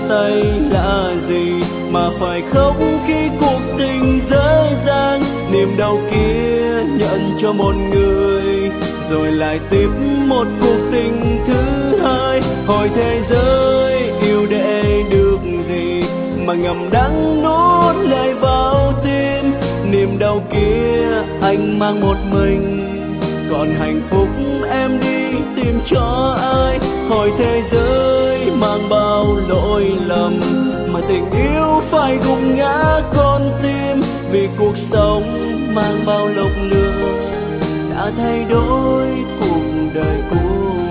tay là gì mà phải khóc khi cuộc tình dở dang. Niềm đau kia nhận cho một người rồi lại tiếp một cuộc tình thứ hai. Hỏi thế giới yêu để được gì mà ngầm đắng nuốt lại vào tim. Niềm đau kia anh mang một mình, còn hạnh phúc em đi tìm cho ai. Hỏi thế giới mang bao lỗi lầm mà tình yêu phải gục ngã con tim. Vì cuộc sống mang bao lộc lừa đã thay đổi cuộc đời của